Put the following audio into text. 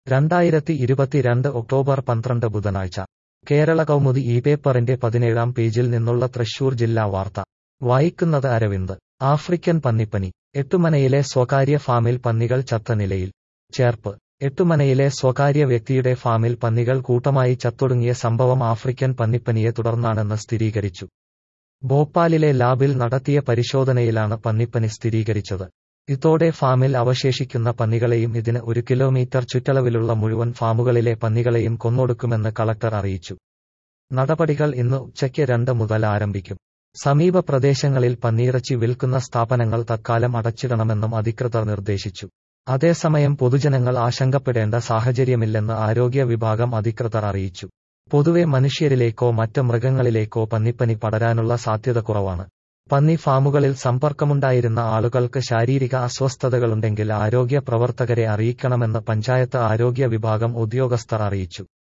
2022 October 12 ബുധനാഴ്ച കേരള കൗമുദി ഈ പേപ്പറിന്റെ 17-ാം പേജിൽ നിന്നുള്ള തൃശൂർ ജില്ലാ വാർത്ത വായിക്കുന്നത് അരവിന്ദ്. ആഫ്രിക്കൻ പന്നിപ്പനി. എട്ടുമനയിലെ സ്വകാര്യ ഫാമിൽ പന്നികൾ ചത്ത നിലയിൽ. ചേർപ്പ്. എട്ടുമനയിലെ സ്വകാര്യ വ്യക്തിയുടെ ഫാമിൽ പന്നികൾ കൂട്ടമായി ചത്തൊടുങ്ങിയ സംഭവം ആഫ്രിക്കൻ പന്നിപ്പനിയെ തുടർന്നാണെന്ന് സ്ഥിരീകരിച്ചു. ഭോപ്പാലിലെ ലാബിൽ നടത്തിയ പരിശോധനയിലാണ് പന്നിപ്പനി സ്ഥിരീകരിച്ചത്. ഇതോടെ ഫാമിൽ അവശേഷിക്കുന്ന പന്നികളെയും ഇതിന് 1 കിലോമീറ്റർ ചുറ്റളവിലുള്ള മുഴുവൻ ഫാമുകളിലെ പന്നികളെയും കൊന്നൊടുക്കുമെന്ന് കളക്ടർ അറിയിച്ചു. നടപടികൾ ഇന്ന് ഉച്ചയ്ക്ക് 2 മുതൽ ആരംഭിക്കും. സമീപ പ്രദേശങ്ങളിൽ പന്നിയിറച്ചി വിൽക്കുന്ന സ്ഥാപനങ്ങൾ തത്കാലം അടച്ചിടണമെന്നും അധികൃതർ നിർദ്ദേശിച്ചു. അതേസമയം പൊതുജനങ്ങൾ ആശങ്കപ്പെടേണ്ട സാഹചര്യമില്ലെന്ന് ആരോഗ്യ വിഭാഗം അധികൃതർ അറിയിച്ചു. പൊതുവെ മനുഷ്യരിലേക്കോ മറ്റ് മൃഗങ്ങളിലേക്കോ പന്നിപ്പനി പടരാനുള്ള സാധ്യത കുറവാണ്. പന്നി ഫാമുകളിൽ സമ്പർക്കമുണ്ടായിരുന്ന ആളുകൾക്ക് ശാരീരിക അസ്വസ്ഥതകളുണ്ടെങ്കിൽ ആരോഗ്യ പ്രവർത്തകരെ അറിയിക്കണമെന്ന് പഞ്ചായത്ത് ആരോഗ്യ വിഭാഗം ഉദ്യോഗസ്ഥർ അറിയിച്ചു.